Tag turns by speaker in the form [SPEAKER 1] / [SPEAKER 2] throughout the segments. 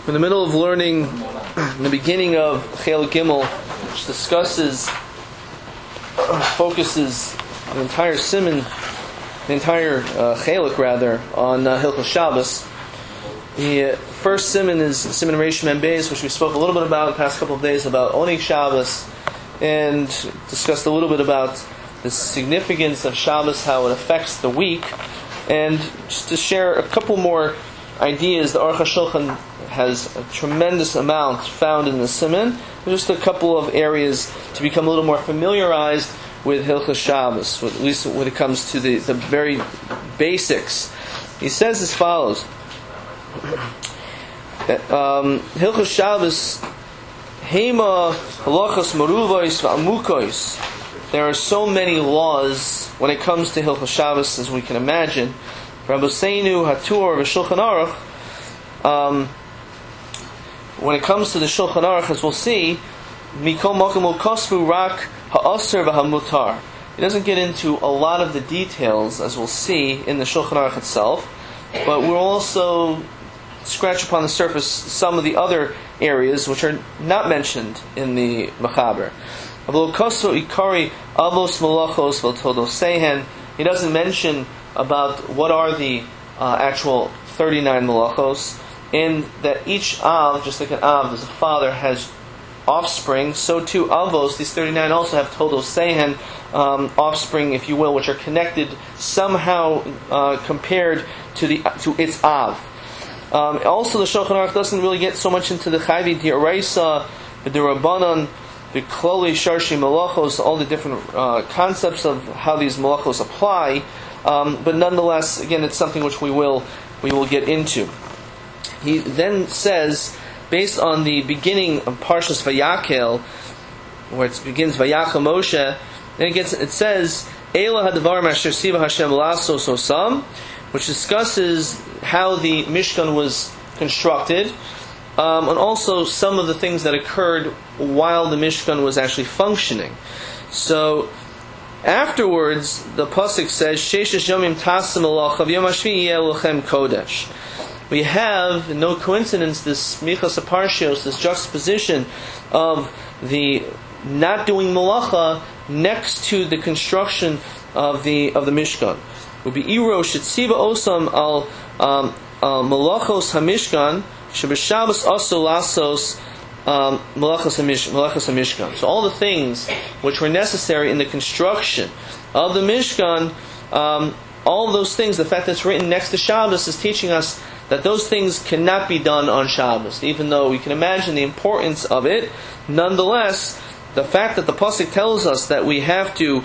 [SPEAKER 1] We're in the middle of learning the beginning of Chelek Gimel, which focuses the entire Siman, the entire Chelek rather, on Hilchos Shabbos. The first Siman is Siman Reish Mem Beis, which we spoke a little bit about the past couple of days about Oneg Shabbos, and discussed a little bit about the significance of Shabbos, how it affects the week, and just to share a couple more ideas. The Aruch HaShulchan has a tremendous amount found in the Siman, just a couple of areas to become a little more familiarized with Hilchos Shabbos, at least when it comes to the very basics. He says as follows: Hilchos Shabbos, Hema halachos meruvos v'amukos. There are so many laws when it comes to Hilchos Shabbos, as we can imagine. Rabbeinu Hatur v'Shulchan Aruch. When it comes to the Shulchan Aruch, as we'll see, Mikol Makom Kosvu Rak Ha'aser v'Hamutar. It doesn't get into a lot of the details, as we'll see in the Shulchan Aruch itself, but we'll also scratch upon the surface some of the other areas which are not mentioned in the Mechaber. He doesn't mention about what are the actual 39 malachos, and that each Av, just like an Av, as a father, has offspring, so too Avos, these 39 also have Todos Sehen, offspring, if you will, which are connected somehow compared to its Av. Also, the Shulchan Aruch doesn't really get so much into the Chayvi D'Oraisa, the Rabbanon, the Kloli Sharshi Malachos, all the different concepts of how these Malachos apply, but nonetheless, again, it's something which we will get into. He then says, based on the beginning of Parshas Vayakel, where it begins Vayakel Moshe, then it says Eila Hadavar Masher Siva Hashem Lasos Osam, which discusses how the Mishkan was constructed, and also some of the things that occurred while the Mishkan was actually functioning. So afterwards, the pasuk says, "Sheishes Yomim Tasim Alachav Yom Hashvi Yeh Lochem Kodesh." We have, no coincidence, this Michas Aparshios, this juxtaposition of the not doing malacha next to the construction of the Mishkan. Would be Iro Shetziva Osam al Malachos Hamishkan Shebeshabbos Aso Lasos Malachos Hamishkan. So all the things which were necessary in the construction of the Mishkan, all of those things, the fact that it's written next to Shabbos is teaching us that those things cannot be done on Shabbos. Even though we can imagine the importance of it, nonetheless, the fact that the pasuk tells us that we have to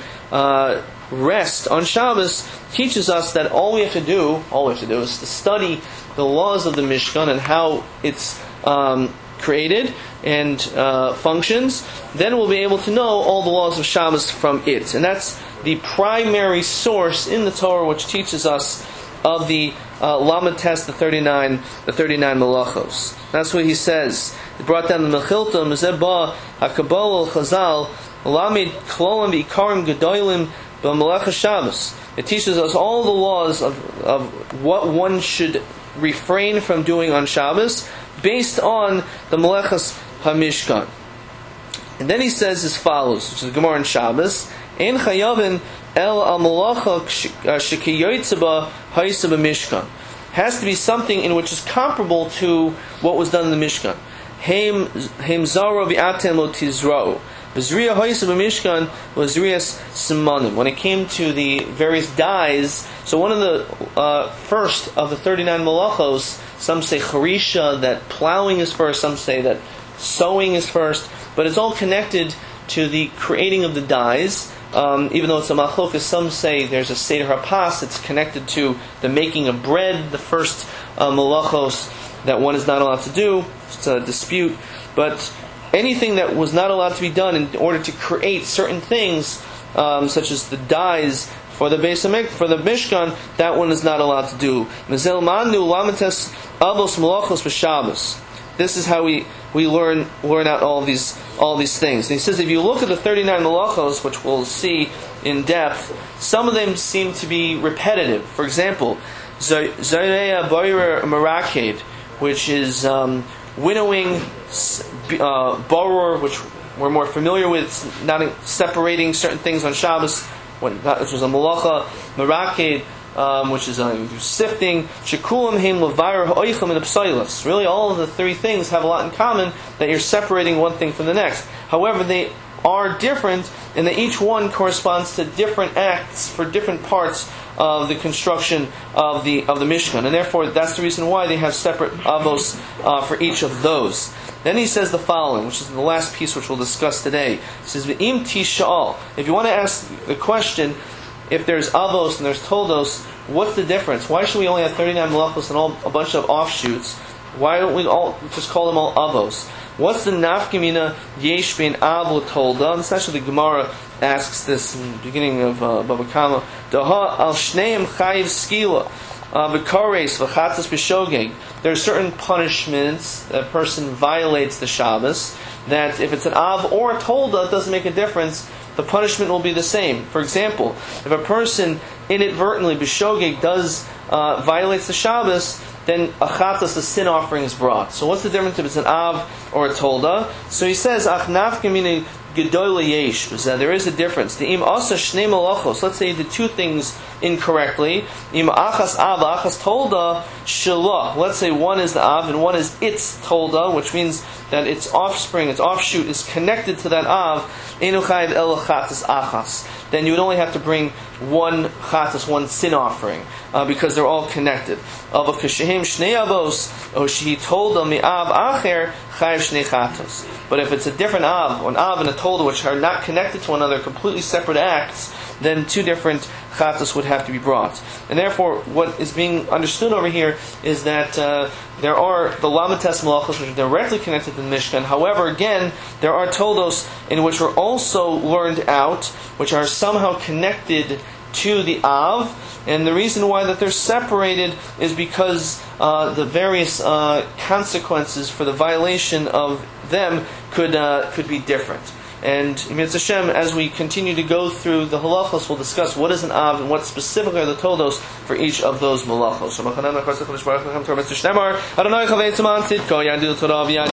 [SPEAKER 1] rest on Shabbos teaches us that all we have to do is to study the laws of the Mishkan and how it's created and functions. Then we'll be able to know all the laws of Shabbos from it, and that's the primary source in the Torah which teaches us of the Lamed Tes, the 39 malachos. That's what he says. He brought down the Mechilta, Mezeba, HaKabbalah, Chazal, Lamed Klolim V'Ikarim Gedolim B'Malach Shabbos. It teaches us all the laws of what one should refrain from doing on Shabbos based on the Malachas HaMishkan. And then he says as follows, which is the Gemara in Shabbos, Ein Chayavin El Al Malacha Shekiyotzeba Haisa B'Mishkan. Has to be something in which is comparable to what was done in the Mishkan. Heim Zaro V'Atem Lo Tizra'u. V'Zriya Haisa B'Mishkan V'Zriyas Simonim. When it came to the various dyes, so one of the first of the 39 malachos, some say Charisha, that plowing is first, some say that sowing is first, but it's all connected to the creating of the dyes. Even though it's a machlokas, some say there's a Seder HaPas, it's connected to the making of bread, the first malachos that one is not allowed to do. It's a dispute. But anything that was not allowed to be done in order to create certain things, such as the dyes for the Mishkan, that one is not allowed to do. Mezel Manu Lamates Avos Malachos B'Shabbos. This is how we learn out all these things. And he says, if you look at the 39 malachos, which we'll see in depth, some of them seem to be repetitive. For example, Zareya Boirer Maraked, which is winnowing, boror, which we're more familiar with, not separating certain things on Shabbos, which was a malacha, meraked, which is sifting, shekulam heim levayer ha'oichem and psailas. Really, all of the three things have a lot in common, that you're separating one thing from the next. However, they are different, and that each one corresponds to different acts for different parts of the construction of the Mishkan, and therefore that's the reason why they have separate avos for each of those. Then he says the following, which is the last piece which we'll discuss today. He says, "V'im tisha'al." If you want to ask the question, if there's avos and there's toldos, what's the difference? Why should we only have 39 malachos and a bunch of offshoots? Why don't we all just call them all avos? What's the nafkamina yesh bein av l'tolda? And essentially the Gemara asks this in the beginning of Bava Kama. Daha al shneim chayiv skila v'kares v'chatzas b'shogeg. There are certain punishments that a person violates the Shabbos, that if it's an av or a tolda, it doesn't make a difference. The punishment will be the same. For example, if a person inadvertently b'shogeg violates the Shabbos, then a chatas, a sin offering, is brought. So what's the difference if it's an av or a tolda? So he says, ach nafkamina gedola yesh, that there is a difference. The im asa shnei malachos. Let's say you did two things incorrectly. Im achas av, achas tolda shalah. Let's say one is the av and one is its tolda, which means that its offspring, its offshoot, is connected to that av. Enu chayiv el chatas achas. Then you would only have to bring one chatas, one sin offering, because they're all connected. But if it's a different av, an av and a tolda, which are not connected to one another, completely separate acts, then two different chatas would have to be brought. And therefore, what is being understood over here is that there are the lamates malachos which are directly connected to the Mishkan. However, again, there are toldos in which were also learned out, which are somehow connected to the av, and the reason why that they're separated is because the various consequences for the violation of them could be different. And Mitzvah Hashem, as we continue to go through the halachos, we'll discuss what is an av and what specifically are the toldos for each of those malachos.